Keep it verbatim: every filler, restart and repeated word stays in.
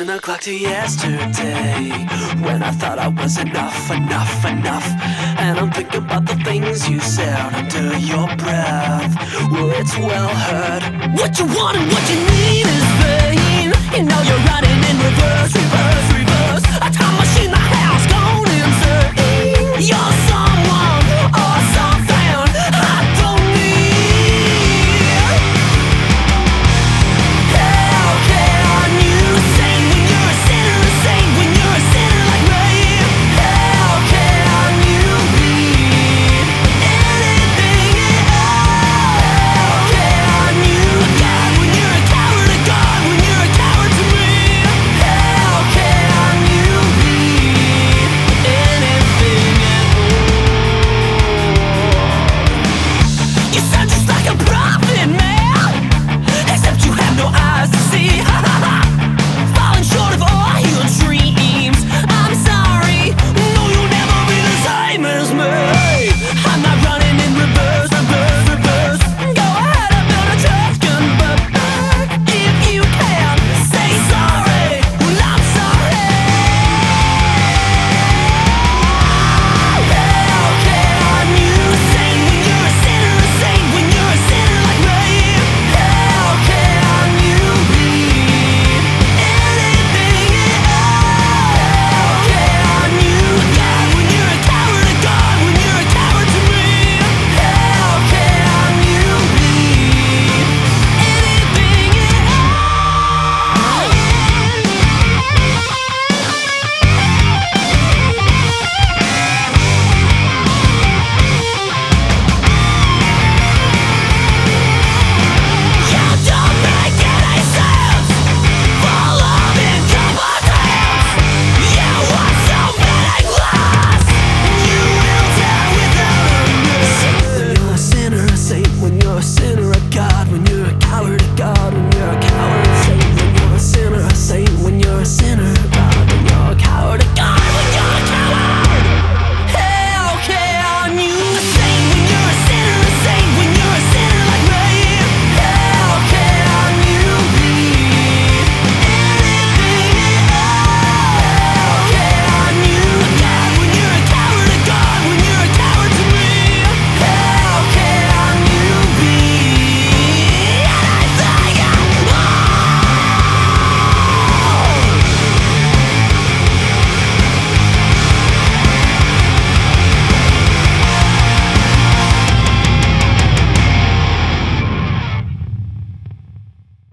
the clock to yesterday, when I thought I was enough, enough, enough. And I'm thinking about the things you said under your breath. Well, it's well heard what you want and what you need.